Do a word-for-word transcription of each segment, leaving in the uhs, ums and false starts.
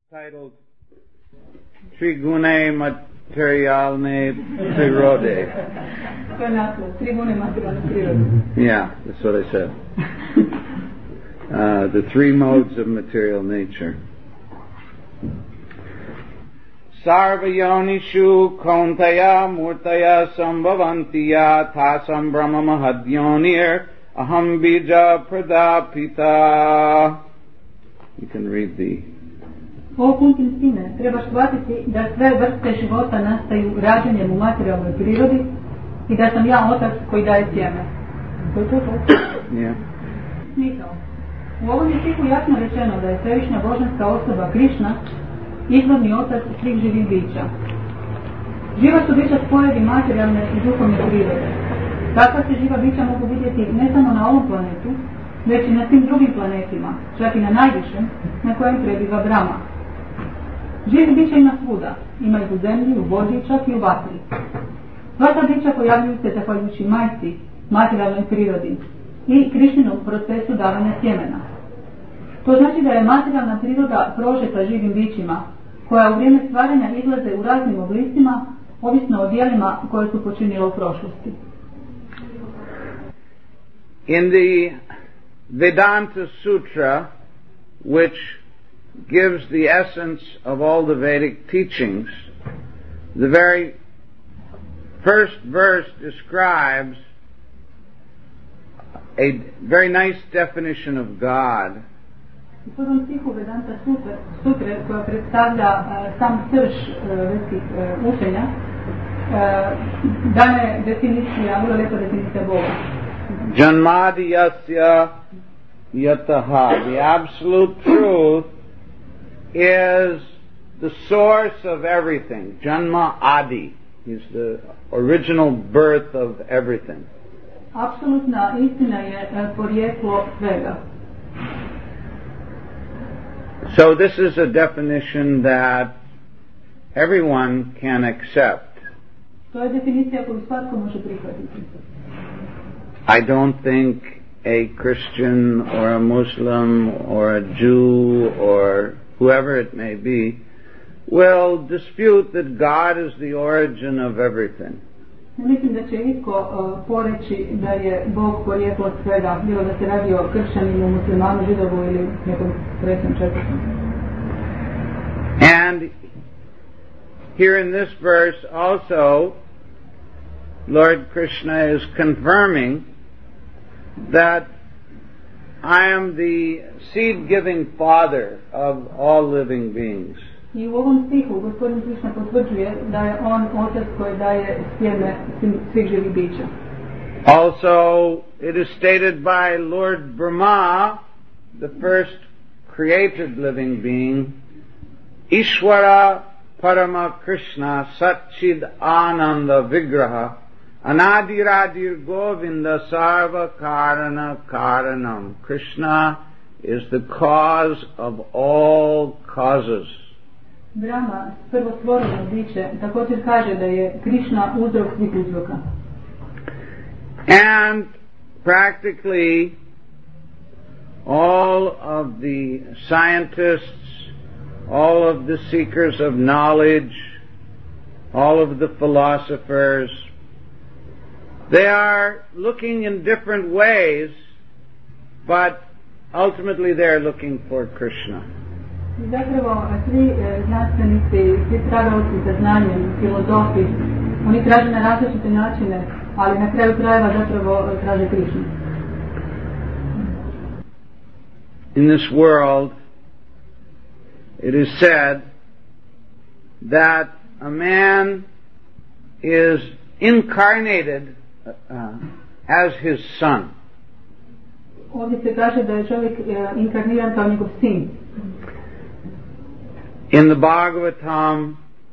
Titled Trigune Materialne Prirode. Yeah, that's what I said. Uh, the three modes of material nature. Sarvayonishu Kauntaya Murtaya Sambhavantiya Thasam Brahma Mahadyonir Aham Bija Pradapita. You can read the Ovo punkim sine, treba shvatiti da sve vrste života nastaju rađenjem u materijalnoj prirodi i da sam ja otac koji daje sjeme. To je to to? Yeah. Smisao. U ovom je stihu jasno rečeno da je svevišnja božanska osoba Krišna izvorni otac svih živih bića. Živa su bića spojevi materijalne i duhovne prirode. Takva se živa bića mogu vidjeti ne samo na ovom planetu, već i na svim drugim planetima, čak i na najvišem, na kojem prebiva Brahma. Živih bića ima svuda, ima ih u zemlji, u vodi, čak i u vatri. Sva ta bića pojavljuju se zahvaljujući majci, materijalnoj prirodi i Krišninom procesu davanja sjemena. To znači da je materijalna priroda prožeta živim bićima, koja u vrijeme stvaranja izlaze u raznim oblicima, ovisno o djelima koje su počinile u prošlosti. In the Vedanta Sutra, which gives the essence of all the Vedic teachings, the very first verse describes a very nice definition of God. U prvom stihu Vedanta Sutre, koja predstavlja uh, sam srž uh, vedskih uh, učenja, uh, dane definicija, vrlo lijepa definicija Boga. Janmadiyasya yataha. The absolute truth is the source of everything. Janma Adi is the original birth of everything. Apsolutna istina je porijeklo svega. So this is a definition that everyone can accept. To je definicija koju svatko može prihvatiti. I don't think a Christian or a Muslim or a Jew or whoever it may be will dispute that God is the origin of everything. Mislim da će itko uh, poreći da je Bog porijeklo svega, bilo da se radi o kršćaninu, muslimanu, židovu ili nekom trećem četvrtom. And here in this verse also, Lord Krishna is confirming that I am the seed-giving father of all living beings. I u ovom stihu gospodin Krišna potvrđuje da je on otac koji daje sjeme svih živih bića. Also, it is stated by Lord Brahma, the first created living being, Ishvara Parama Krishna Satchid Ananda Vigraha Anadiradir Govinda Sarva Karana Karanam. Krishna is the cause of all causes. Brahma, prvo stvoreno biće, također kaže da je Krišna uzrok svih uzroka. And practically all of the scientists, all of the seekers of knowledge, all of the philosophers, they are looking in different ways, but ultimately they're looking for Krishna. Zapravo, svi znanstvenici, svi tragaoci za znanjem, filozofi, oni traže na različite načine, ali na kraju krajeva zapravo traže Krišnu. In this world, it is said that a man is incarnated uh, as his son. Ovdje se kaže da je čovjek inkarniran kao njegov sin. In the Bhagavatam,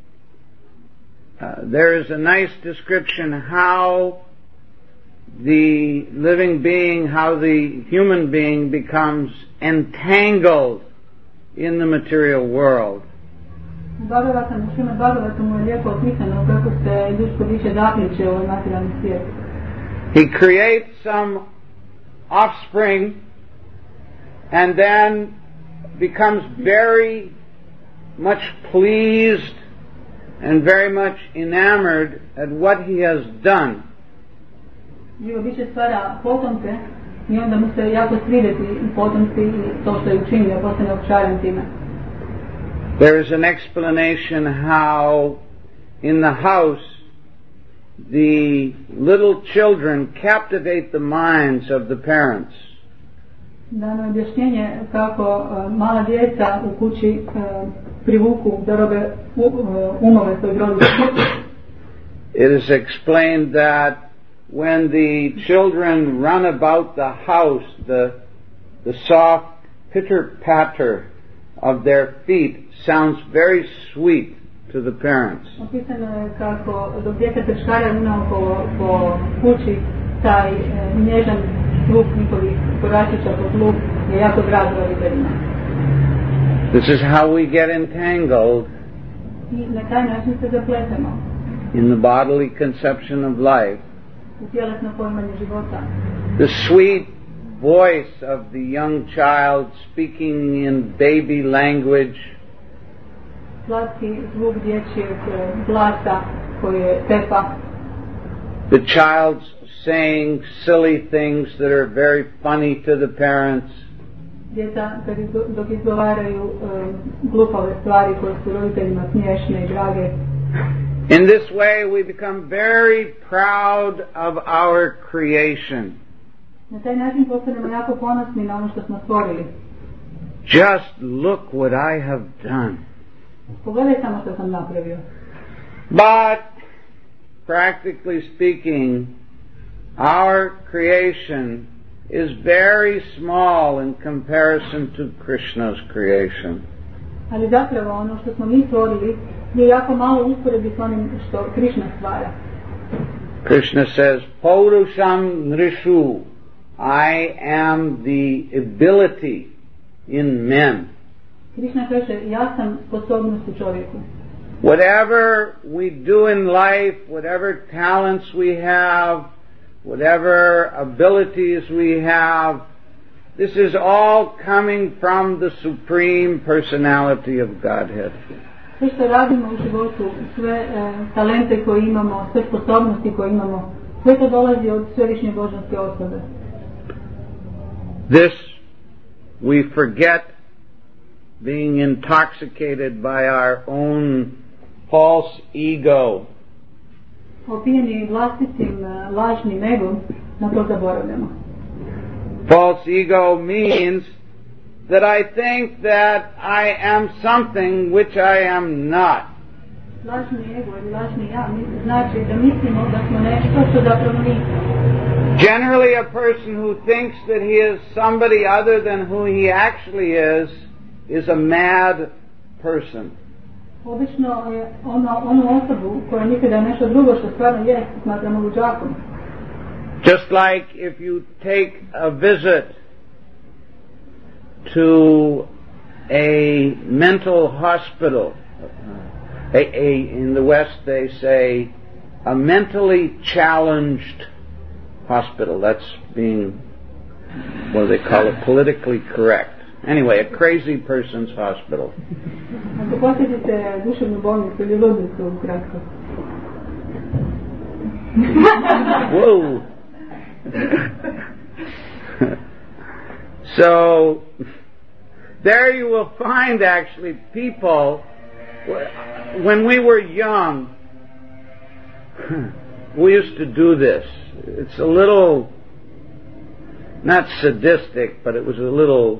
uh, there is a nice description how the living being, how the human being becomes entangled in the material world. U Bhagavatamu, u Šrimad Bhagavatamu je lijepo opisano kako se ljudsko biće zapliče u ovaj materijalni svijet. He creates some offspring and then becomes very much pleased and very much enamored at what he has done. Živo biće stvara potomke i onda mu se jako svidjeti potomci i to što je učinio, postane opčaren time. There is an explanation how in the house the little children captivate the minds of the parents. Dano objašnjenje kako uh, mala djeca u kući uh, privuku darobe uh, umove svojih roditelja. It is explained that when the children run about the house, the the soft pitter-patter of their feet sounds very sweet to the parents. Opisano je kako dok djeca trčkare unaokolo po kući, taj uh, nježan zvuk njihovih koračića po tlu je jako drag roditeljima. This is how we get entangled I na taj način se zapletemo in the bodily conception of life. u tjelesno poimanje života. The sweet voice of the young child speaking in baby language, Slatki zvuk dječjeg glasa koji je tepa. the child's saying silly things that are very funny to the parents. Djeca kad izgo, dok izgovaraju um, glupave stvari koje su roditeljima smiješne i drage. In this way we become very proud of our creation. Na taj način postanemo jako ponosni na ono što smo stvorili. Just look what I have done. Pogledaj samo što sam napravio. But, practically speaking, our creation is very small in comparison to Krishna's creation. Ali zapravo ono što smo mi stvorili je jako malo usporedbi s onim što Krishna stvara. Krishna says, Paurusham Nrishu, I am the ability in men. Krishna kaže, ja sam sposobnost u čovjeku. Whatever we do in life, whatever talents we have, whatever abilities we have, this is all coming from the Supreme Personality of Godhead. Sve što radimo u životu, sve e, talente koje imamo, sve sposobnosti koje imamo, sve to dolazi od svevišnje božanske osobe. This we forget, being intoxicated by our own false ego. Opijeni vlastitim e, lažnim egom, na to zaboravljamo. False ego means that I think that I am something which I am not. Lažni ego ili lažni ja znači da mislimo da smo nešto što zapravo nismo. Generally, a person who thinks that he is somebody other than who he actually is, is a mad person. Obično je ono, onu osobu koja misli da je nešto drugo što stvarno je, smatramo luđakom. Just like if you take a visit to a mental hospital, a, a, in the West they say a mentally challenged hospital. That's being, what do they call it, politically correct. Anyway, a crazy person's hospital. Ako posjetite duševnu bolnicu ili ludnicu ukratko. Whoa! So, there you will find actually people, when we were young, we used to do this. It's a little, not sadistic, but it was a little,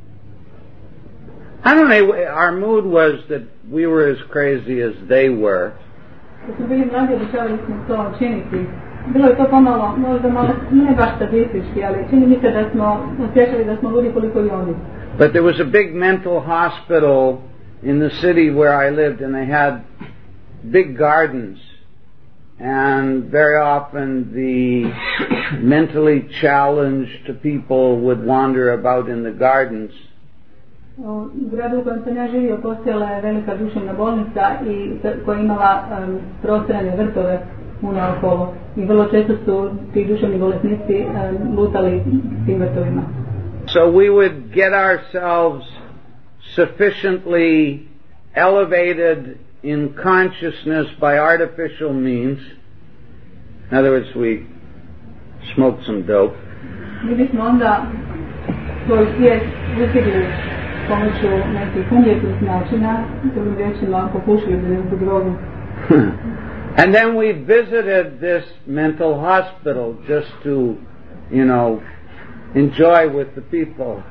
I don't know, our mood was that we were as crazy as they were. Kad smo bili mladi, običavali smo to činiti. Bilo je to pomalo, možda malo, ne baš statistički, ali čini mi se da smo osjećali da smo ludi koliko i oni. But there was a big mental hospital in the city where I lived, and they had big gardens. And very often the mentally challenged people would wander about in the gardens. U gradu u kojem sam ja živio postojala je velika duševna bolnica i koja je imala um, prostrane vrtove unaokolo. I vrlo često su ti duševni bolesnici um, lutali tim vrtovima. So we would get ourselves sufficiently elevated in consciousness by artificial means. In other words, we smoked some dope. Mi bismo onda svoj svijet uzdigli pomoću nekih umjetnih načina, drugim riječima popušili da neku drogu. And then we visited this mental hospital just to, you know, enjoy with the people.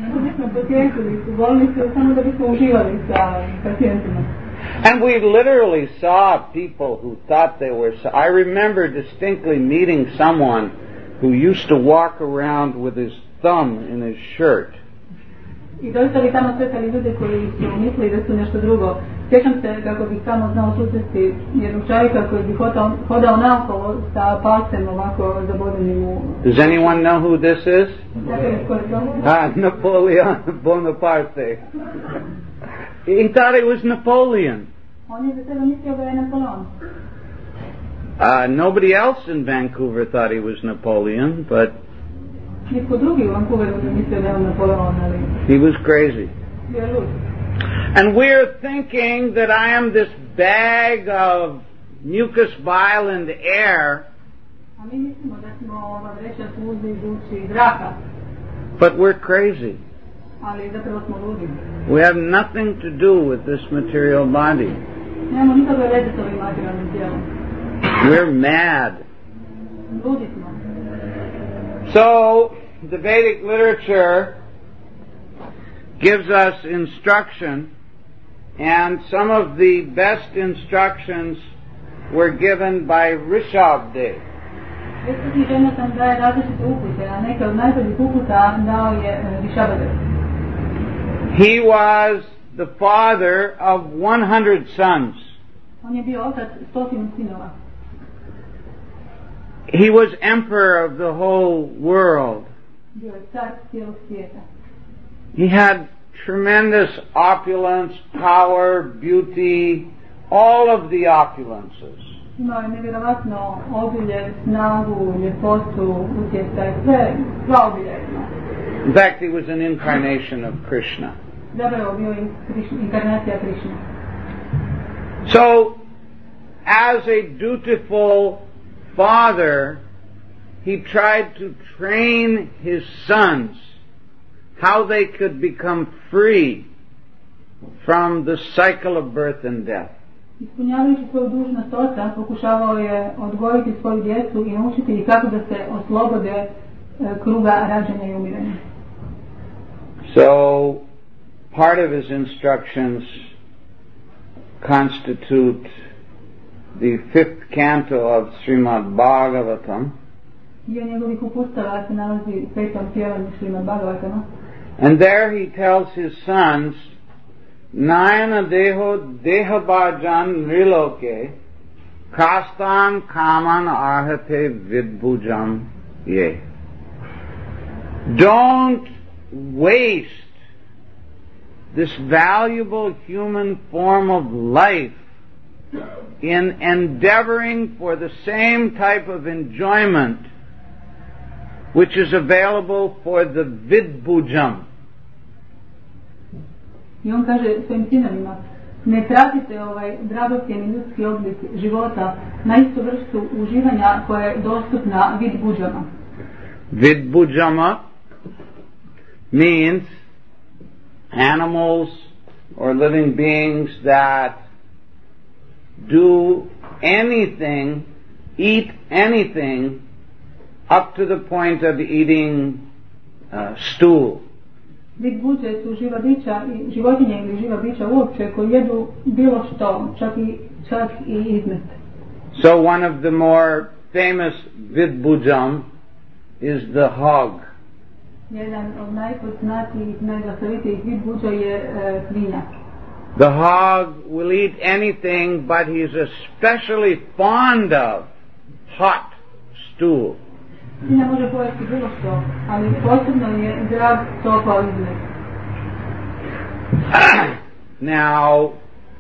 And we literally saw people who thought they were... I remember distinctly meeting someone who used to walk around with his thumb in his shirt. I doista bi tamo sretali ljude koji su mislili da su nešto drugo. Sjećam se kako bih tamo znao susresti jednog čovjeka koji bi hodao, hodao naokolo sa palcem ovako zabodenim u... Does anyone know who this is? Ah, Napoleon Bonaparte. He thought it was Napoleon. On je za sebe mislio da je Napoleon. Uh, nobody else in Vancouver thought he was Napoleon, but nitko drugi u Vancouveru ne mislio da je on Napoleon, ali... he was crazy. Bio je lud. And we're thinking that I am this bag of mucus, bile, and air. A mi mislimo da smo ova vreća suze i duši zraka. But we're crazy. Ali zapravo smo ludi. We have nothing to do with this material body. Nemamo nikakve veze s ovim materijalnim tijelom. We're mad. Ludi smo. So, the Vedic literature gives us instruction, and some of the best instructions were given by Rishabdev. He was the father of one hundred sons. He was emperor of the whole world. He had tremendous opulence, power, beauty, all of the opulences. In fact, he was an incarnation of Krishna. So, as a dutiful father, he tried to train his sons how they could become free from the cycle of birth and death. Ispunjavajući svoju dužnost oca, pokušavao je odgojiti svoju djecu i naučiti ih kako da se oslobode kruga rađanja i umiranja. So, part of his instructions constitute the fifth canto of Srimad Bhagavatam. Dio njegovih upustava se nalazi u petom pjevanju Srimad Bhagavatama. And there he tells his sons, Nayana deho dehabhajan riloke kastan kaman arhate vidbhujam ye. Don't waste this valuable human form of life in endeavoring for the same type of enjoyment which is available for the vidbhujam. I on kaže svojim sinovima, ne tratite ovaj dragocjeni ljudski oblik života na istu vrstu uživanja koja je dostupna vidbhujama. Vidbhujama means animals or living beings that do anything, eat anything up to the point of eating uh, stool. Vidbhuje su živa bića i životinje ili živa bića uopće koji jedu bilo što, čak i, čak i izmet. So one of the more famous vidbhujam is the hog. Jedan od najpoznatijih, najglasovitijih vidbhuja je e, svinja. The hog will eat anything, but he's especially fond of hot stool. Svinja može pojesti bilo što, ali posebno je drag topao izmet. Now,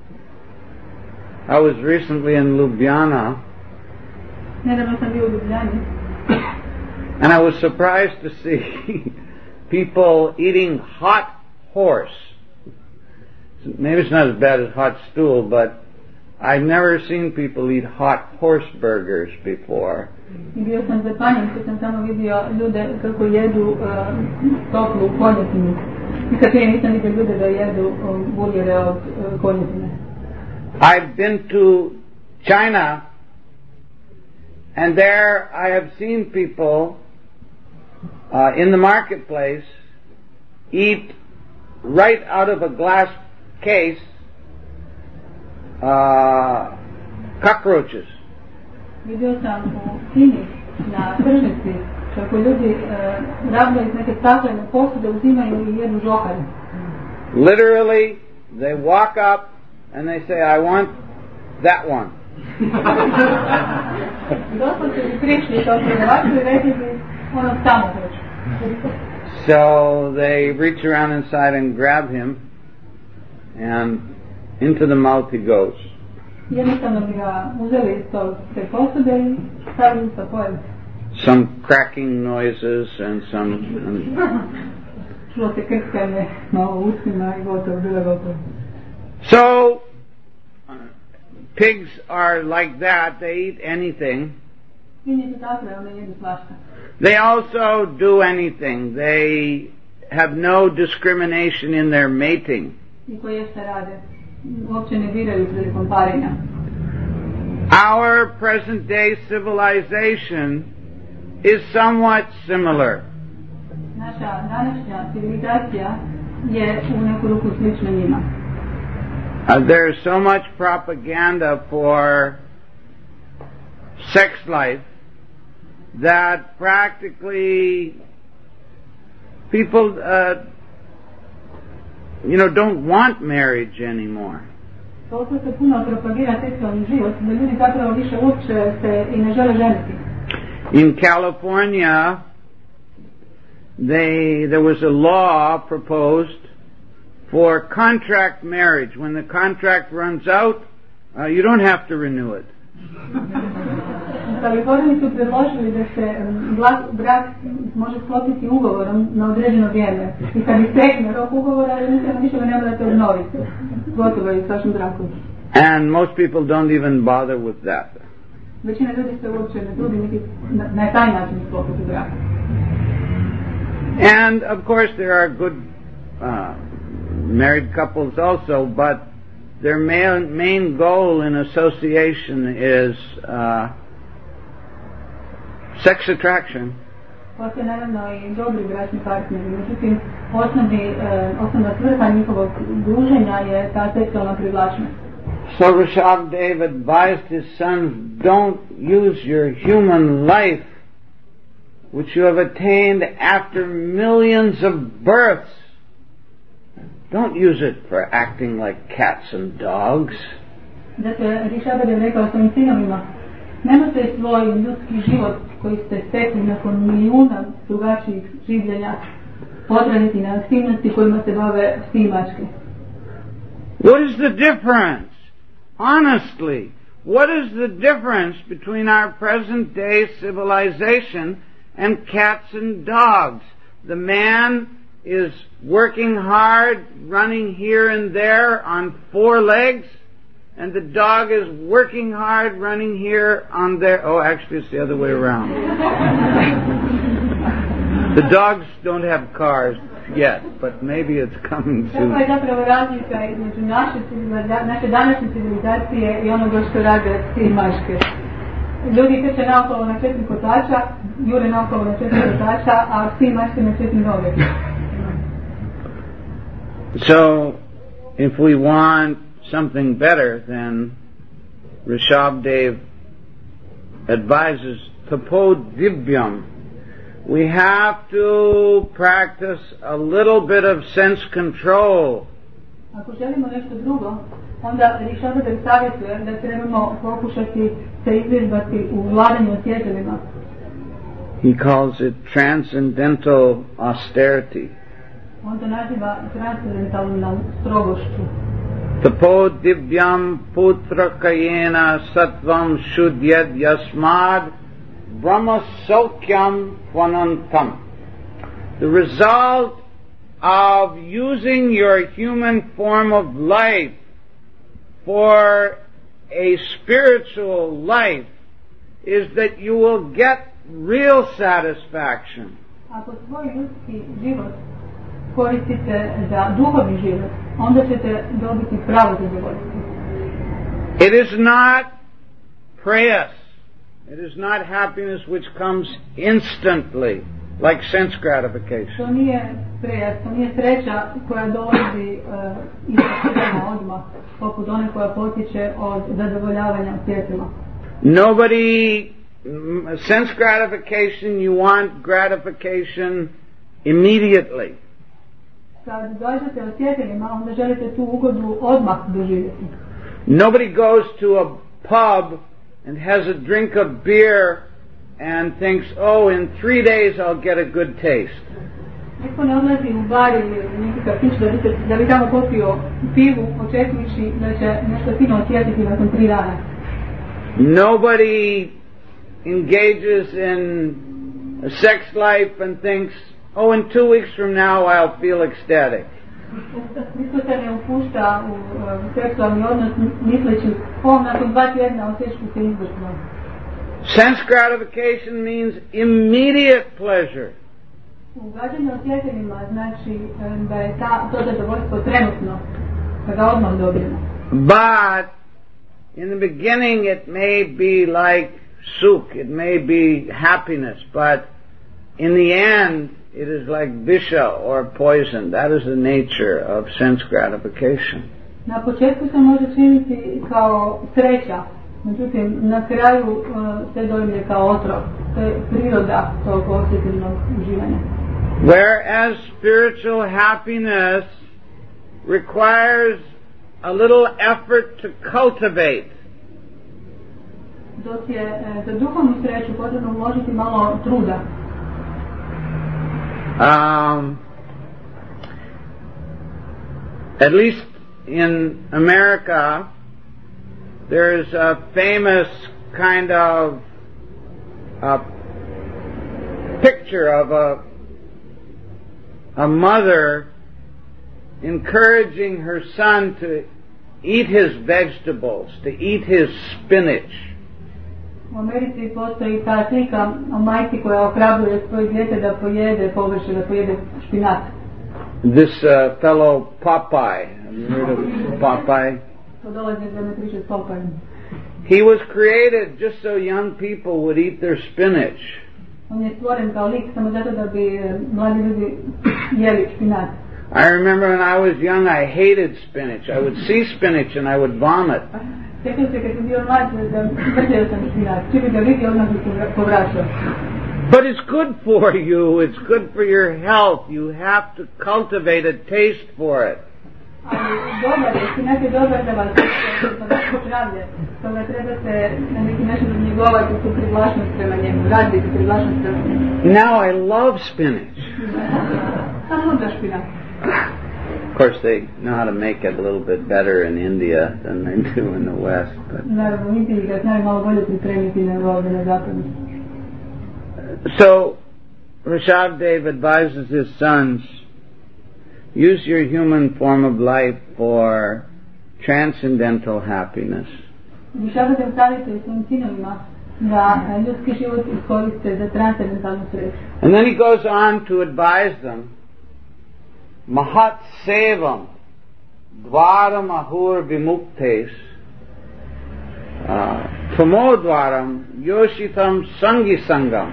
I was recently in Ljubljana, Nedavno sam bio u Ljubljani, and I was surprised to see people eating hot horse. maybe it's not as bad as hot stool, but I've never seen people eat hot horse burgers before. I bio sam zapanjen kad sam tamo vidio ljude kako jedu uh, toplu konjetinu. Nikad prije nisam vidio ljude da jedu um, burgere od uh, konjetine. I've been to China, and there I have seen people uh, in the marketplace eat right out of a glass case uh, cockroaches. Vidio sam u Kini na tržnici kako ljudi uh, rabljaju iz neke staklene posude, uzimaju i jedu žohare. Literally, they walk up and they say, I want that one. So they reach around inside and grab him, and into the mouth he goes. Some cracking noises and some... And so, pigs are like that. They eat anything. They also do anything. They have no discrimination in their mating. Our present day civilization is somewhat similar. Uh, there's so much propaganda for sex life that practically people, uh, you know, don't want marriage anymore. In California, they, there was a law proposed for contract marriage. When the contract runs out, uh, you don't have to renew it. And most people don't even bother with that. And of course there are good uh, married couples also, but their main, main goal in association is uh, sex attraction. So Rishabdev advised his sons, don't use your human life, which you have attained after millions of births. Don't use it for acting like cats and dogs. Nemojte svoj ljudski život koji ste stekli nakon milijuna drugačijih življenja potratiti na aktivnosti kojima se bave psi i mačke. What is the difference? Honestly, what is the difference between our present day civilization and cats and dogs? The man is working hard, running here and there on four legs, and the dog is working hard, running here on their... Oh, actually it's the other way around. The dogs don't have cars yet, but maybe it's coming soon. Ljudi trče naokolo na četiri kotača, jure naokolo na četiri kotača, a psi i mačke na četiri noge. So, if we want something better, then Rishabdev advises tapodivyam. We have to practice a little bit of sense control. Ako želimo nešto drugo, onda Rishabdev savjetuje da trebamo pokušati se izvježbati u vladanju osjetilima. He calls it transcendental austerity. On to naziva transcendentalnom strogošću. Tapodivyam putrakayena sattvam shudyad yasmad brahma saukyam vanantam. The result of using your human form of life for a spiritual life is that you will get real satisfaction. Ako svoj ljudski život koristite za duhovni život, onda ćete dobiti pravo zadovoljstvo. It is not prayas. It is not happiness which comes instantly, like sense gratification. To nije prejas, to nije sreća koja dolazi uh, iz srca odmah, poput one koja potiče od zadovoljavanja osjetima. Nobody, sense gratification, you want gratification immediately. Kad dođete osjetilima, onda želite tu ugodu odmah doživjeti. Nobody goes to a pub and has a drink of beer and thinks, oh, in three days I'll get a good taste. Niko ne odlazi u bar ili u neki kafić da bi, da bi tamo popio pivu, očekujući da će nešto fino osjetiti nakon tri dana. Nobody engages in a sex life and thinks, oh, in two weeks from now I'll feel ecstatic. Niko se ne upušta u seksualni odnos misleći, o, nakon dva tjedna osjeću se izvršno. Sense gratification means immediate pleasure. Ugađanje osjetilima znači da je ta, to zadovoljstvo trenutno, da ga odmah dobijemo. But in the beginning it may be like suk, it may be happiness, but in the end it is like visha or poison. That is the nature of sense gratification. Na početku se može činiti kao sreća, međutim na kraju uh, se dođe kao otrov. To je priroda tog osjetilnog uživanja. Whereas spiritual happiness requires a little effort to cultivate. Dok je za duhovnu sreću potrebno uložiti malo truda. Um, at least in America, there is a famous kind of a picture of a a mother encouraging her son to eat his vegetables, to eat his spinach. U Americi postoji ta slika o majci koja ohrabruje svoje dijete da pojede povrće, da pojede špinat. This uh, fellow Popeye, have you heard of Popeye? To dolazi da ne priče s Popejem. He was created just so young people would eat their spinach. On je stvoren kao lik samo zato da bi mladi ljudi jeli špinat. I remember when I was young, I hated spinach. I would see spinach and I would vomit. Sjećam se kad sam bio mlad da mrzio sam špinat. Čim bi ga vidio, odmah bi se povraćao. But it's good for you. It's good for your health. You have to cultivate a taste for it. Ali dobar je, špinat je dobar za vas, za vaše zdravlje. Stoga trebate na neki način njegovati tu privlačnost prema njemu, razviti privlačnost prema njemu. Now I love spinach. A luda špinat. Of course, they know how to make it a little bit better in India than they do in the West. But naravno, u Indiji ga znaju malo bolje pripremiti nego ovdje na zapadu. So, Rishabdev advises his sons, use your human form of life for transcendental happiness. Rishabdev savjetuje svojim sinovima da ljudski život iskoriste za transcendentalnu sreću. And then he goes on to advise them, Mahat sevam dvaram ahur vimuktes pramodvaram yoshitam sangi sangam.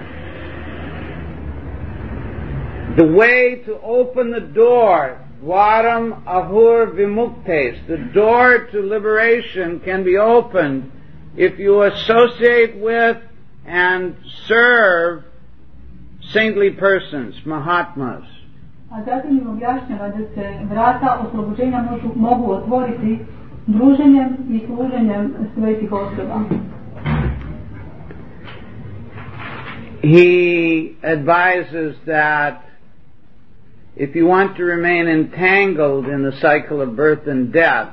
The way to open the door, dvaram ahur vimuktes, the door to liberation can be opened if you associate with and serve saintly persons, Mahatmas. A zatim im objašnjava da se vrata oslobođenja mogu, mogu otvoriti druženjem i služenjem svetih osoba. He advises that if you want to remain entangled in the cycle of birth and death,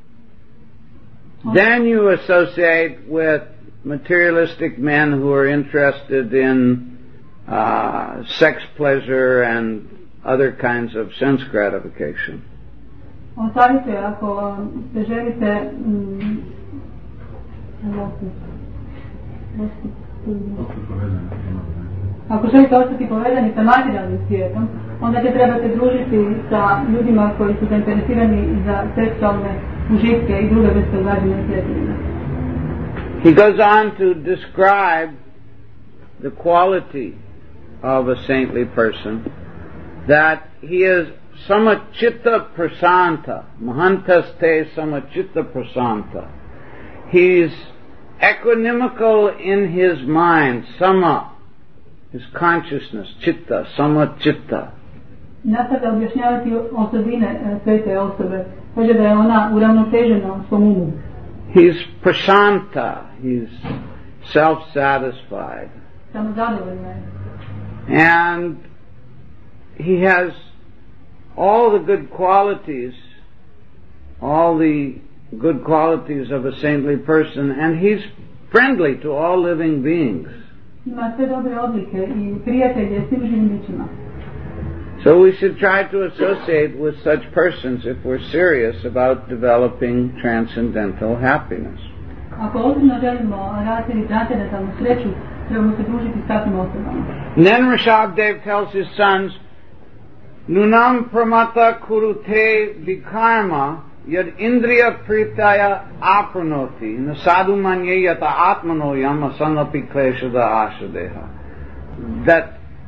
then you associate with materialistic men who are interested in uh, sex pleasure and other kinds of sense gratification. On savjetuje, ako se želite mm, ako želite ostati povezani sa materijalnim svijetom, onda će trebate družiti sa ljudima koji su zainteresirani za seksualne užitke i druge vrste ugađanja svjetljenja. He goes on to describe the quality of a saintly person, that he is samachitta prasanta, mahantaste samachitta prasanta. He's equanimical in his mind, sama, his consciousness, chitta, samachitta. Nastavlja objašnjavati osobine svete osobe. Kaže da je ona uravnotežena u svom umu. He's prasanta, he's self-satisfied. Samozadovoljna je. And he has all the good qualities, all the good qualities of a saintly person, and he's friendly to all living beings. Ima sve dobre odlike i prijatelje svim živim bićima. So we should try to associate with such persons if we're serious about developing transcendental happiness. Ako ozbiljno želimo razviti transcendentalnu sreću, trebamo se družiti s takvim osobama. And then Rishabdev tells his sons, Nunam pramata kurute vikarma yad indriya pritaya apranoti nasadu manye yata atmanoyam asanapi kleshada ashadeha. That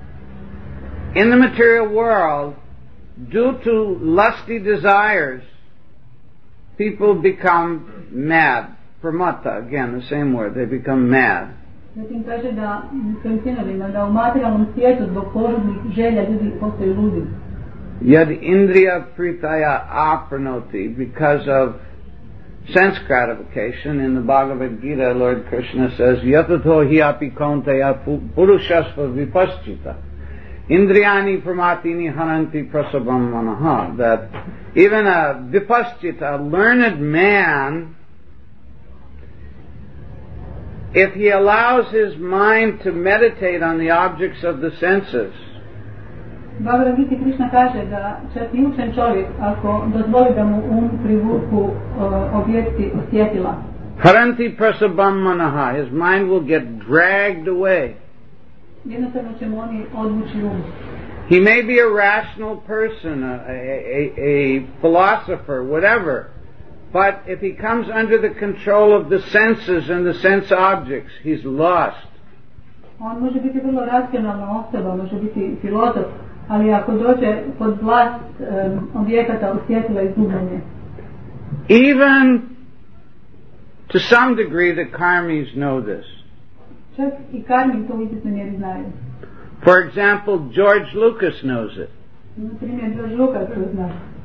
in the material world, due to lusty desires, people become mad. Pramata, again, the same word, they become mad. Zatim kaže da svojim sinovima, da u materijalnom svijetu zbog požudnih želja ljudi postaju ludi. Yad indriya pritaya apranoti, because of sense gratification. In the Bhagavad Gita, Lord Krishna says, Yatato hi api kaunteya purushasva vipaschita. Indriyani pramatini hananti prasabam manaha. That even a vipaschita, a learned man, if he allows his mind to meditate on the objects of the senses, Bhagavad Gita Krishna kaže da čak i učen čovjek, ako dozvoli da mu um privuku uh, objekti osjetila, haranti prasabam manaha, his mind will get dragged away. Jednostavno će mu oni odvući um. He may be a rational person, a, a, a philosopher, whatever, but if he comes under the control of the senses and the sense objects, he's lost. On može biti vrlo racionalna osoba, može biti filozof, ali ako dođe pod vlast um, objekata osjetila izgubljanje. Even to some degree the karmis know this. Čak i karmi to u izvjesnoj mjeri znaju. For example, George Lucas knows it. Na primjer, George Lucas to zna.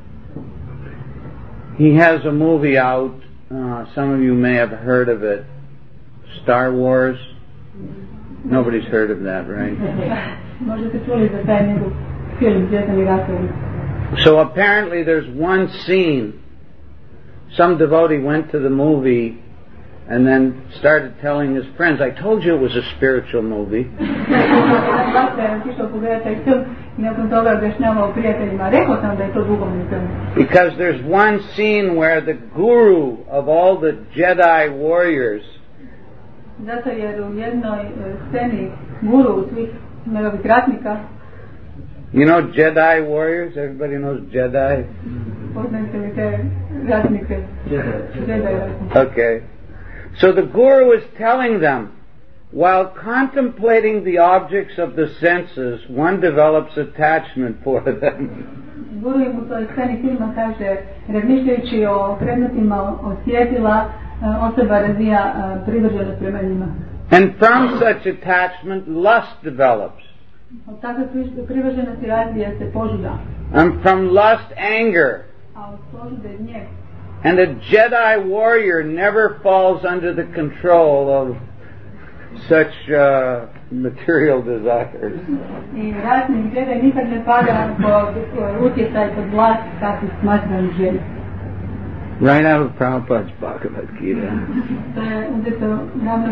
He has a movie out, uh, some of you may have heard of it, Star Wars. Nobody's heard of that, right? Možete čuli za taj njegov film Zvjezdani ratovi. So apparently there's one scene, some devotee went to the movie and then started telling his friends, I told you it was a spiritual movie. Because there's one scene where the guru of all the Jedi warriors, zato jer u jednoj sceni guru svih njegovih ratnika, you know Jedi warriors? Everybody knows Jedi? poznajte li te ratnike? Jedi. Okay. So the guru is telling them, while contemplating the objects of the senses, one develops attachment for them. Guru im u toj sceni filma kaže, razmišljajući o predmetima osjetila, osoba razvija privrženost prema njima. And from such attachment, lust develops. Od takve privrženosti razvija se požuda. And from lust, anger. A od požude gnjev. And a Jedi warrior never falls under the control of such uh, material desires. I ratnik Jedi nikad ne pada pod utjecaj, pod vlast takvih materijalnih želja. Right out of Prabhupada's Bhagavad Gita.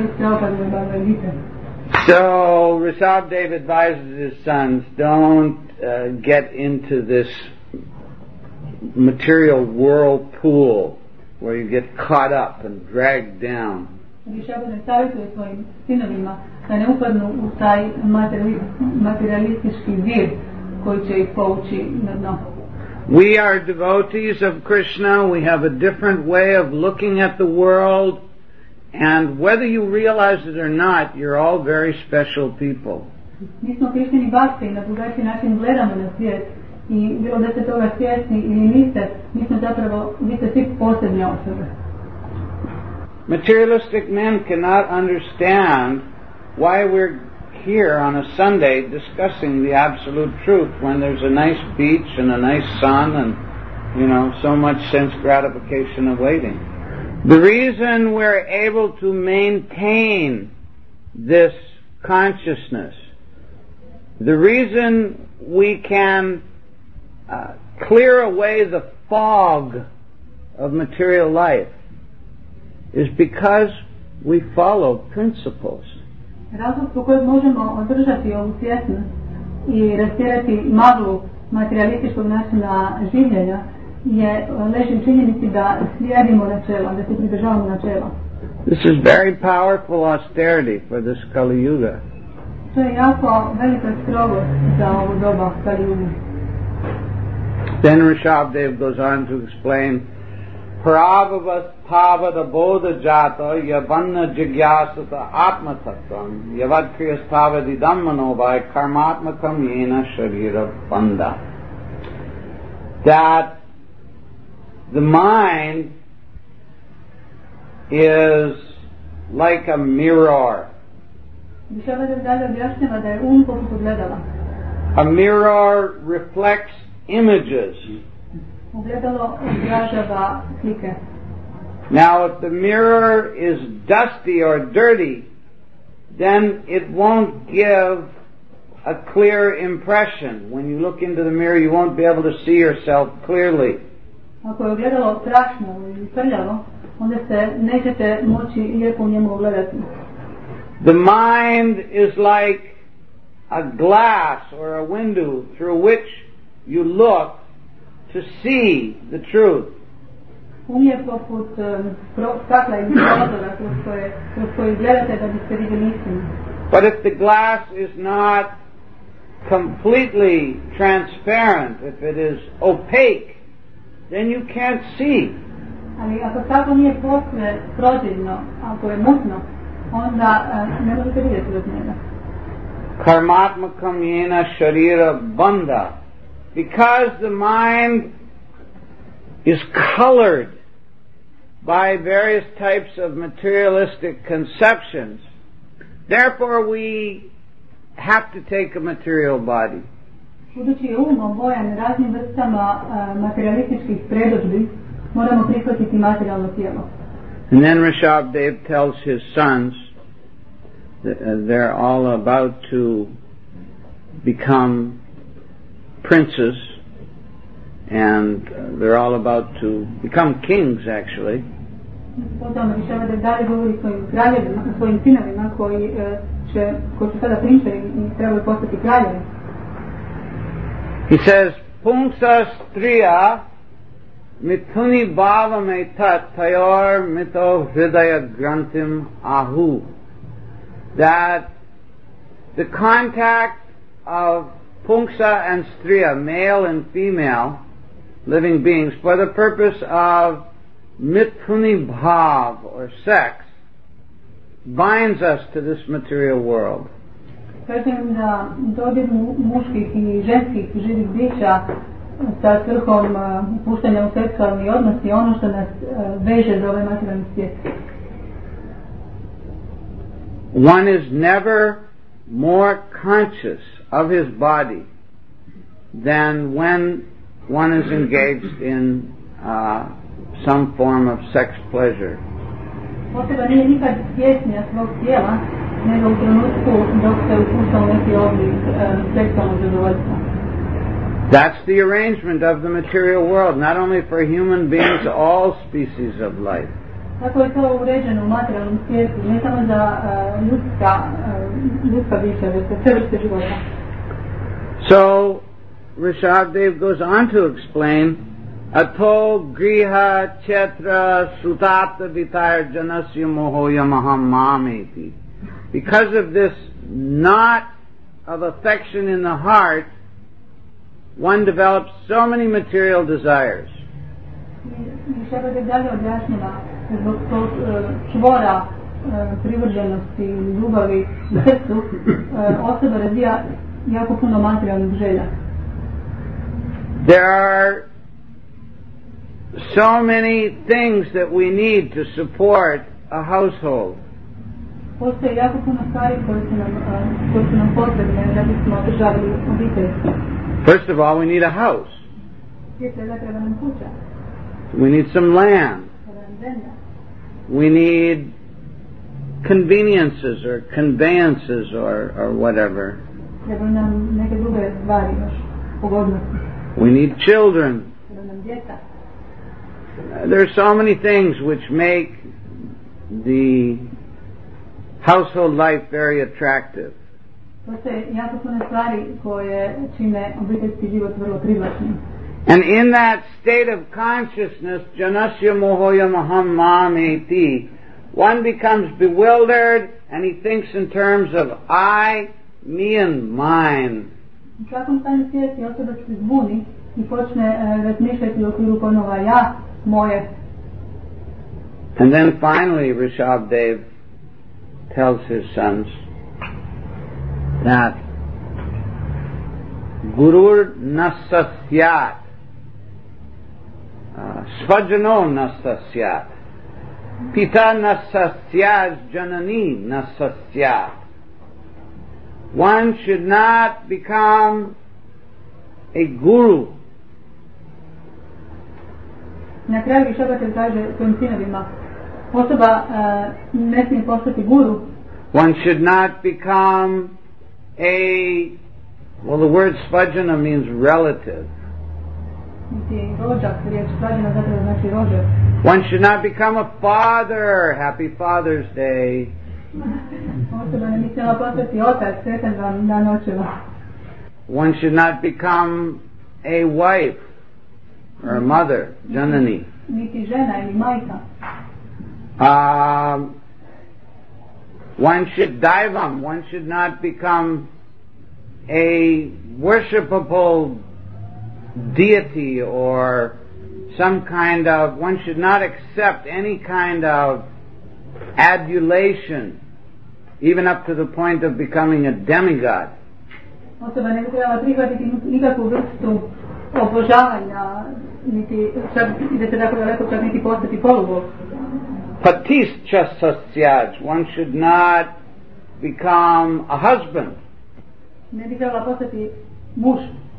So Rishabdev advises his sons, don't uh, get into this material whirlpool where you get caught up and dragged down. Rješava ne savjetuje svojim sinovima da ne upadnu u taj materialistički vir koji će ih povući na dno. We are devotees of Krishna. We have a different way of looking at the world, and whether you realize it or not, you're all very special people. Mi smo Krišćani bakti i na drugačiji način gledamo na svijet i bilo da ste toga svjesni ili niste, mi smo zapravo, vi ste svi posebne osobe. Materialistic men cannot understand why we're here on a Sunday discussing the absolute truth when there's a nice beach and a nice sun and, you know, so much sense gratification awaiting. The reason we're able to maintain this consciousness, the reason we can uh, clear away the fog of material life is because we follow principles. Razlog po kojem možemo održati ovu svjesnost i rastjerati maglu materialističkog načina življenja je leži u činjenici da slijedimo načela, da se pridržavamo načela. This is very powerful austerity for this Kali Yuga. To je jako velika strogost za ovu doba Kali Yuga. Then Rishabdev goes on to explain Parabhavas Pavada Bodha Jata Yavanna Jigyasata Atma Tattvam Yavad Kriyas Pavadi Dhammanovai Karmatmakam Yena Sharira Bandha. That the mind is like a mirror. A mirror reflects images. Now, if the mirror is dusty or dirty, then it won't give a clear impression. When you look into the mirror, you won't be able to see yourself clearly. Ako je ogledalo prašno ili prljavo, onda se nećete moći lijepo u njemu ogledati. The mind is like a glass or a window through which you look to see the truth. Um je poput stakla ili prozora kroz koje gledate da biste vidjeli istinu. But if the glass is not completely transparent, if it is opaque, then you can't see. Ali ako staklo nije posve prozirno, ako je mutno, onda ne možete vidjeti od njega. Karmatmakam yena sharira bandha. Because the mind is colored by various types of materialistic conceptions, therefore we have to take a material body. Budući je um obojan raznim vrstama materialističkih predodžbi, moramo prihvatiti materijalno tijelo. And then Rishabdev tells his sons that they're all about to become princes, and they're all about to become kings, actually. Potom Rishabdev dalje govori svojim kraljevima, svojim sinovima koji će, koji su sada prinčevi i trebaju postati kraljevi. He says, Pungsa striya mithuni bhava metat tayor mito hridaya granthim ahu. That the contact of Pungsa and striya, male and female living beings, for the purpose of mithuni bhav, or sex, binds us to this material world. Kažem da dodir muških i ženskih živih bića sa svrhom puštanja u seksualni odnos je ono što nas veže za ovaj materijalni svijet. One is never more conscious of his body than when one is engaged in uh, some form of sex pleasure. Osoba nije nikad svjesnija svog tijela nego u trenutku dok se upušta u neki oblik seksualnog zadovoljstva. That's the arrangement of the material world, not only for human beings, all species of life. Tako je to uređeno u materijalnom svijetu, ne samo za ljudska, ljudska bića, već za sve vrste života. So, Rishabdev goes on to explain, Ato griha chetra sutapta vitar janasya mohoya maham mameti. Because of this knot of affection in the heart, one develops so many material desires. Rishabdev dalje objašnjava zbog tog čvora privrženosti, ljubavi, srcu, osoba razvija jako puno materijalnih želja. There are so many things that we need to support a household. Postoje jako puno stvari koje su nam, koje su nam potrebne da bismo održavali obitelj. First of all, we need a house. Prije svega treba nam kuća. We need some land. Treba nam zemlja. We need conveniences or conveyances or, or whatever. Treba nam neke druge stvari još, pogodnosti. We need children. Treba nam djeca. There are so many things which make the household life very attractive. Postoje jako puno stvari koje čine obiteljski život vrlo privlačnim. And in that state of consciousness, janasya mohoya maham mameti, one becomes bewildered and he thinks in terms of I, me and mine. U svakom stanju svijesti osoba se zbuni i počne uh, razmišljati u okviru pojmova ja, moje. And then finally Rishabdev tells his sons that Gurur nasasyat, uh, svajano nasasyat, pita nasasyat, janani nasasyat. One should not become a guru. Na kraju Rishabdev kaže svojim sinovima, osoba uh, ne smije postati guru. One should not become a, well, the word svajana means relative. Niti rođak, riječ svajana zapravo znači rođak. One should not become a father. Happy Father's Day. Osoba ne bi smjela postati otac, sretan vam dan očeva. One should not become a wife or a mother, janani. Niti žena ili majka. Um, one should daivam. One should not become a worshipable deity or some kind of, one should not accept any kind of adulation, even up to the point of becoming a demigod. Osoba ne bi trebala prihvatiti nikakvu vrstu obožavanja, niti čak, da se tako daleko čak niti postati polubog. Patischa sasyaj. One should not become a husband. Ne bi trebala postati muž.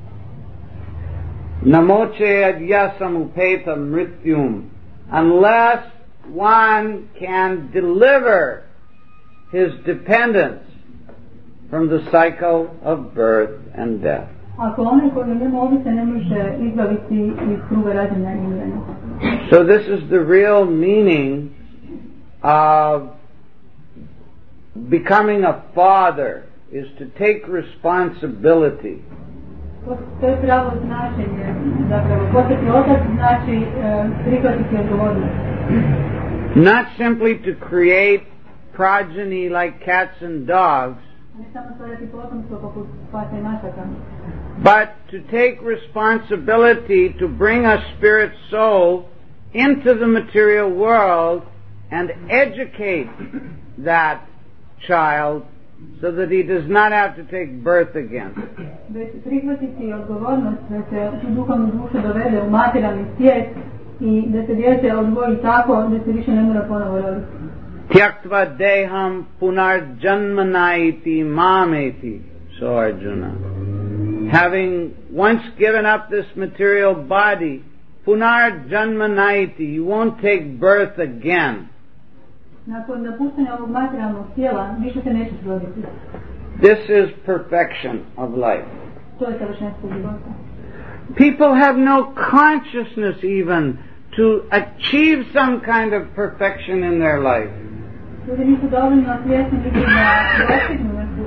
Namoche adyasam upeta mrityum. Unless one can deliver his dependence from the cycle of birth and death. Ako onaj koji o njemu ovise ne može izbaviti iz kruga rađenja i umirenja. So this is the real meaning of becoming a father, is to take responsibility. To je pravo značenje, zapravo postati otac znači prihvatiti odgovornost. Not simply to create progeny like cats and dogs, Ne samo stvarati potomstvo poput pasa i mačaka, but to take responsibility to bring a spirit soul into the material world and educate that child so that he does not have to take birth again. Već prihvatiti odgovornost da se tu duhovnu dušu dovede u materijalni svijet i da se dijete odgoji tako da se više ne mora ponovo roditi. Tyaktva deham punar janmanaiti mameti, so Arjuna. Having once given up this material body, punar janmanaiti, you won't take birth again. Nakon napuštanja ovog materijalnog tijela, više se nećeš roditi. This is perfection of life. To je savršenstvo života. People have no consciousness even to achieve some kind of perfection in their life. Ljudi nisu dovoljno svjesni niti da dostignu neku, neku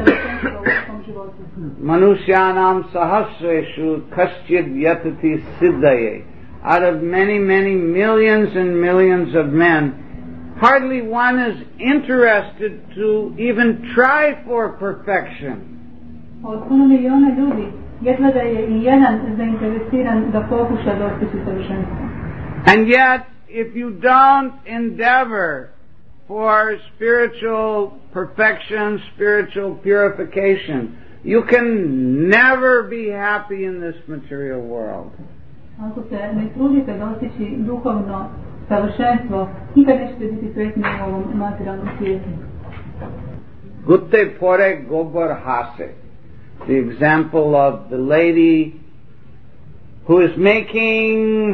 savršenstva u svom životu. Manushyanam sahasreshu kaschid yatati siddhaye. Out of many, many millions and millions of men, hardly one is interested to even try for perfection. Od puno miliona ljudi, jedva da je i jedan zainteresiran da pokuša dostići savršenstvo. And yet, if you don't endeavor for spiritual perfection, spiritual purification, you can never be happy in this material world. Ako se ne trudite dostići duhovno savršenstvo, nikad nećete biti sretni u ovom materijalnom svijetu. Gutte pore gobar hase. The example of the lady who is making,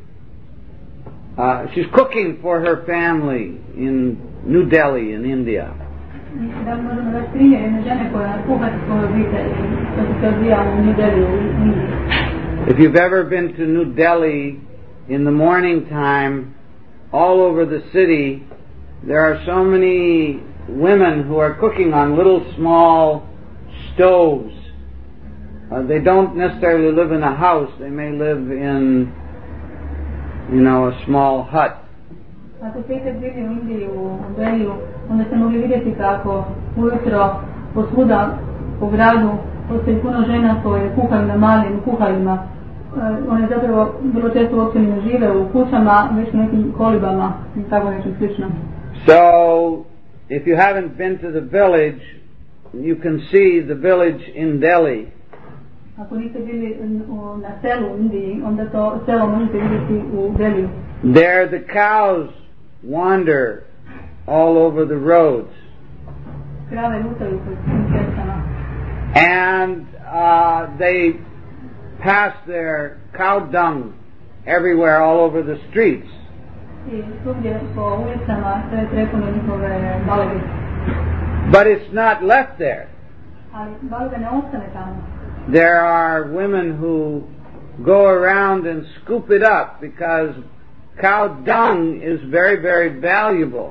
uh, she's cooking for her family in New Delhi in India. Da možemo dati primjer jedne žene koja kuha za svoju obitelj, to se odvija u New Delhi u Indiji. If you've ever been to New Delhi in the morning time, all over the city, there are so many women who are cooking on little small stoves. Uh, they don't necessarily live in a house. They may live in, you know, a small hut. Ako ste ikad bili u Indiji, u Deliju, onda ste mogli vidjeti kako ujutro posvuda po gradu postoji puno žena koje kuhaju na malim kuhaljima. One zapravo vrlo često uopće ne žive u kućama, već u nekim kolibama i tako nešto slično. So, if you haven't been to the village, you can see the village in Delhi. Ako niste bili na selu u Indiji, onda to selo možete vidjeti u Deliju. There the cows wander all over the roads. Krave lutaju po cestama. And uh, they pass their cow dung everywhere all over the streets. I svugdje po ulicama sve prepune njihove balege. But it's not left there. Ali balege ne ostane tamo. There are women who go around and scoop it up because cow dung is very, very valuable.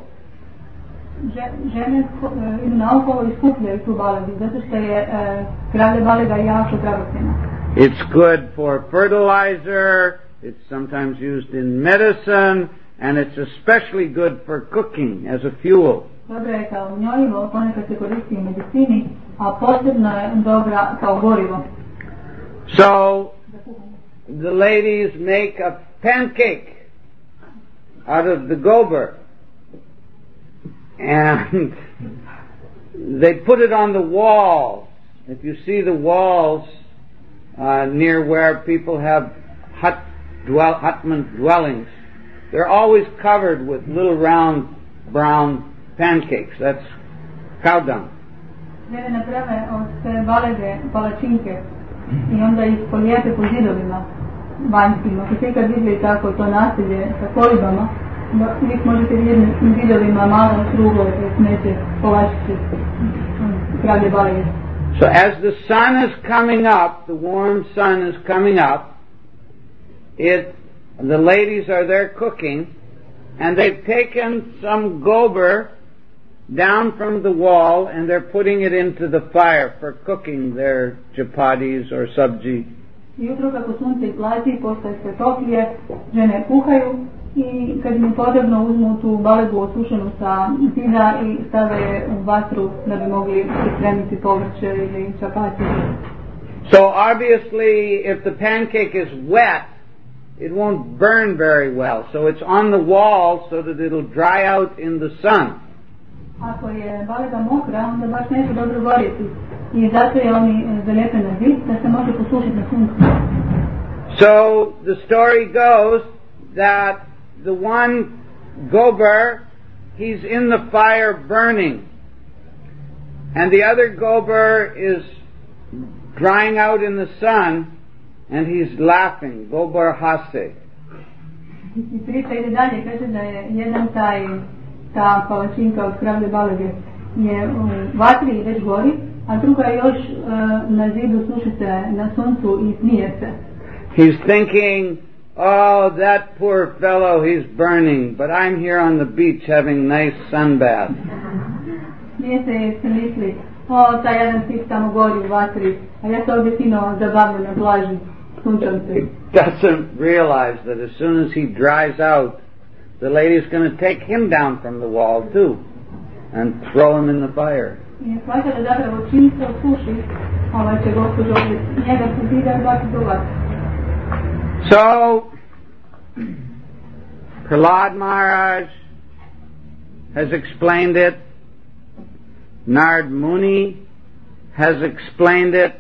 Žene idu naokolo i skupljaju tu balegu, zato što je kravlja balega jako dragocjena. It's good for fertilizer, it's sometimes used in medicine, and it's especially good for cooking as a fuel. Dobra je kao gnjojivo, ponekad se koristi u medicini, a posebno je dobra kao gorivo. So, the ladies make a pancake out of the gober, and they put it on the wall. If you see the walls uh, near where people have hut dwell, hutman dwellings, they're always covered with little round brown pancakes. That's cow dung. Žene naprave od te balege palačinke i onda ih polijepe po zidovima vanjskim. Ako ste ikad vidjeli tako to naselje sa kolibama, uvijek možete vidjeti u zidovima malo kruglo koje smeće polačiće kravlje balege. So as the sun is coming up, the warm sun is coming up, it, the ladies are there cooking, and they've taken some gober down from the wall and they're putting it into the fire for cooking their chapatis or sabji. Jutro kako sunce izlazi, postaje sve toplije, žene kuhaju i kad im je potrebno uzmu tu balegu osušenu sa zida i stave je u vatru da bi mogli pripremiti povrće ili čapati. So obviously if the pancake is wet, it won't burn very well. So it's on the wall so that it'll dry out in the sun. Ako je balega mokra, onda baš neće dobro gorjeti. I zato je oni zalepe na zid da se može posušiti na suncu. So the story goes that the one gober, he's in the fire burning, and the other gober is drying out in the sun, and he's laughing. Gober hase. I priča ide dalje, kaže da je jedan taj, ta palačinka od kravlje balege je u vatri i već gori, a druga još uh, na zidu suši se na suncu i smije se. He's thinking, oh, that poor fellow, he's burning, but I'm here on the beach having nice sun bath. Smije se i se misli, O, taj jedan tip tamo gori u vatri, a ja se ovdje fino zabavljam na plaži, sunčam se. He doesn't realize that as soon as he dries out, the lady's going to take him down from the wall too and throw him in the fire. I ne shvaća da zapravo čim se osuši, ovaj će gospođo njega se zida i bati do vatre. So, Prahlad Maharaj has explained it. Nard Muni has explained it.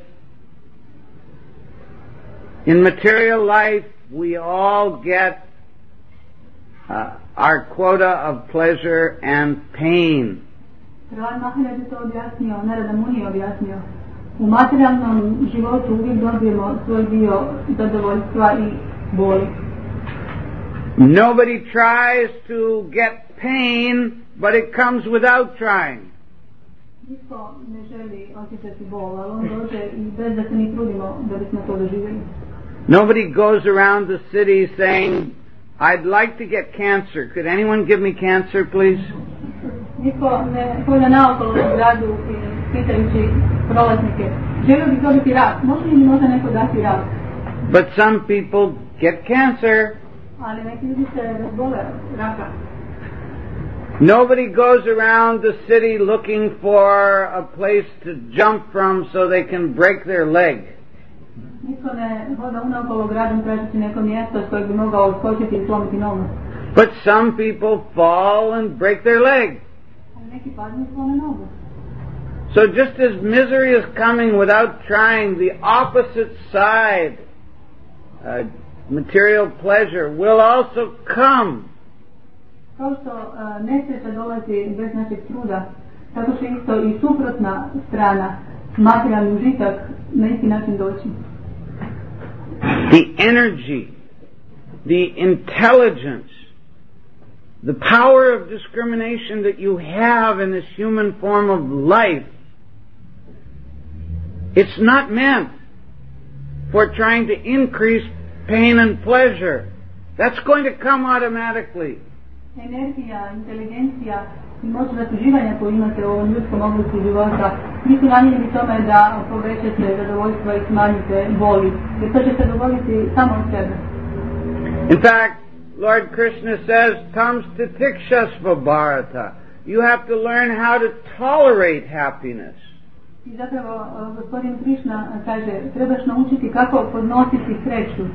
In material life, we all get uh, our quota of pleasure and pain. Prahlad Maharaj je to objasnio, Narada Muni je objasnio. U materijalnom životu uvijek dobijemo svoj dio zadovoljstva i boli. Nobody tries to get pain, but it comes without trying. Niko ne želi osjećati bol, ali on dođe i bez da se ni trudimo da bismo to doživjeli. Nobody goes around the city saying, I'd like to get cancer. Could anyone give me cancer, please? Niko ne hoda naokolo u gradu i pitajući prolaznike, želio bih dobiti rak, može li mi možda neko dati rak? But some people get cancer. Ali neki ljudi se razbole raka. Nobody goes around the city looking for a place to jump from so they can break their leg. Niko ne hoda unaokolo gradom tražiti neko mjesto s kojeg bi mogao skočiti i slomiti nogu. But some people fall and break their leg. Ali neki padnu i slome nogu. So just as misery is coming without trying, the opposite side, uh, material pleasure, will also come. Kao što uh, nesreća dolazi bez našeg truda, tako će isto i suprotna strana, materijalni užitak, na isti način doći. The energy, the intelligence, the power of discrimination that you have in this human form of life, it's not meant for trying to increase pain and pleasure. That's going to come automatically. Energija, inteligencija i moć rasuživanja koju imate u ovom ljudskom obliku života nisu namijenjeni tome da povećate zadovoljstva i smanjite boli, jer to će se dogoditi samo od sebe. In fact, Lord Krishna says, Tamsta tikshasva bharata. You have to learn how to tolerate happiness. I zapravo uh, gospodin Krishna kaže, trebaš naučiti kako podnositi sreću.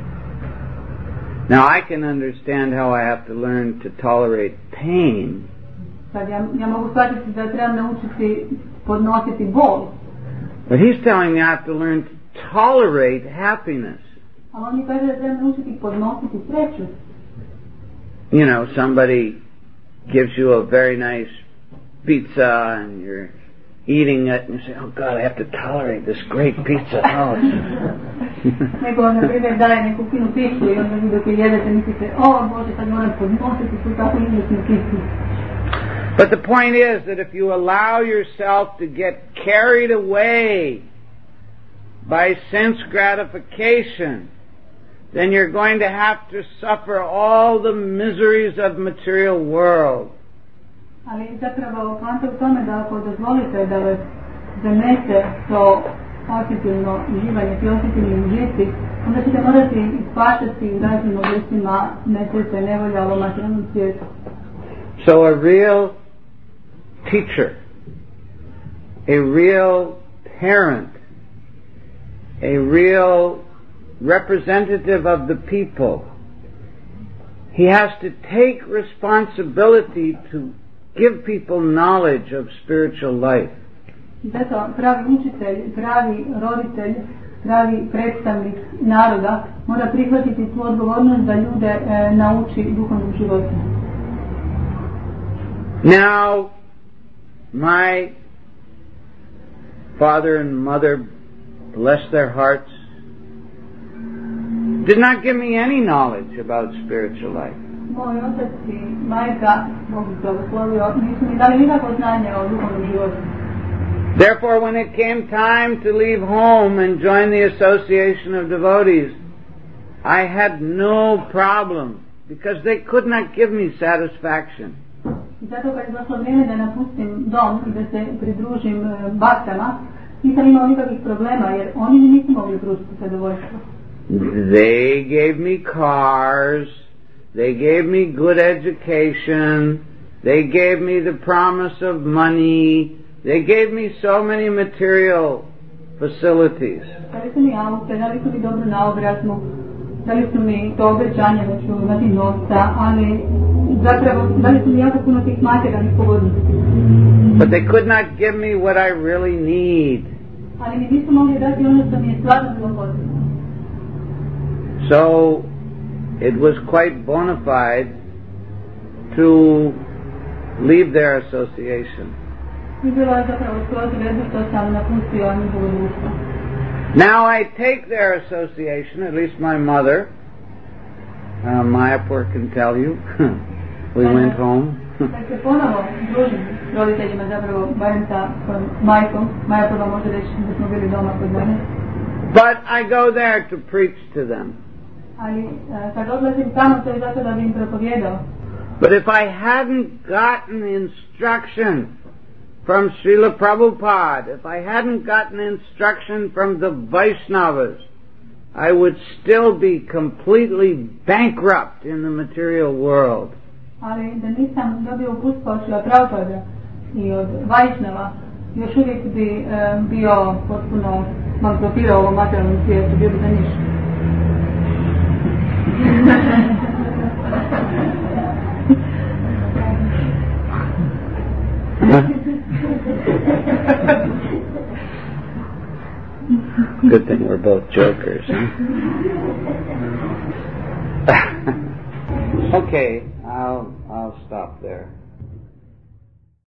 Now I can understand how I have to learn to tolerate pain. Sad ja, ja mogu shvatiti da trebam naučiti podnositi bol. But he's telling me I have to learn to tolerate happiness. Ali on mi kaže da trebam naučiti podnositi sreću. You know, somebody gives you a very nice pizza and you're eating it and you say, oh God, I have to tolerate this great pizza. Oh. Neko vam na primjer daje neku finu piću i onda vi dok je jedete mislite, o Bože, sad moram podnositi tu tako izvrsnu piću. But the point is that if you allow yourself to get carried away by sense gratification, then you're going to have to suffer all the miseries of material world. Ali zapravo poanta u tome da ako dozvolite da vas zanese to osjetilno uživanje, ti osjetilni užici, onda ćete morati ispaštati u raznim oblicima nesreće, nevolja u materijalnom svijetu. So a real teacher, a real parent, a real representative of the people, he has to take responsibility to give people knowledge of spiritual life. Zato pravi učitelj, pravi roditelj, pravi predstavnik naroda mora prihvatiti tu odgovornost da ljude e, nauči duhovnom životu. Now, my father and mother, bless their hearts, did not give me any knowledge about spiritual life. Moj otac i majka, Bog ih blagoslovio, nisu mi dali nikakvo znanje o duhovnom životu. Therefore, when it came time to leave home and join the association of devotees, I had no problem because they could not give me satisfaction. I zato kad je došlo vrijeme da napustim dom i da se pridružim baktama, nisam imao nikakvih problema jer oni mi nisu mogli pružiti zadovoljstvo. They gave me cars, they gave me good education, they gave me the promise of money, they gave me so many material facilities. Dali su mi aute, dali su mi dobru naobrazbu, dali su mi to obećanje da ću imati novca, ali zapravo dali su mi jako puno tih materijalnih pogodnosti. But they could not give me what I really need. Ali mi nisu mogli dati ono što mi je stvarno bilo potrebno. So it was quite bona fide to leave their association. I bilo je zapravo skroz u redu što sam napustio njihovo društvo. Now I take their association, at least my mother, uh, Mayapur can tell you, we went home. Dakle, ponovo družim s roditeljima, zapravo, barem sa majkom. Mayapur vam može reći da smo bili doma kod mene. But I go there to preach to them. Ali kad odlazim tamo, to je zato da bi im propovijedao. But if I hadn't gotten instruction from Srila Prabhupada, if I hadn't gotten instruction from the Vaishnavas, I would still be completely bankrupt in the material world. Ali da nisam dobio uputstvo od Srila Prabhupada i od Vaishnava, još uvijek bi uh, bio potpuno bankrotirao u ovom materijalnom svijetu, bio bi za ništa. Good thing we're both jokers. Huh? Okay, I'll I'll stop there.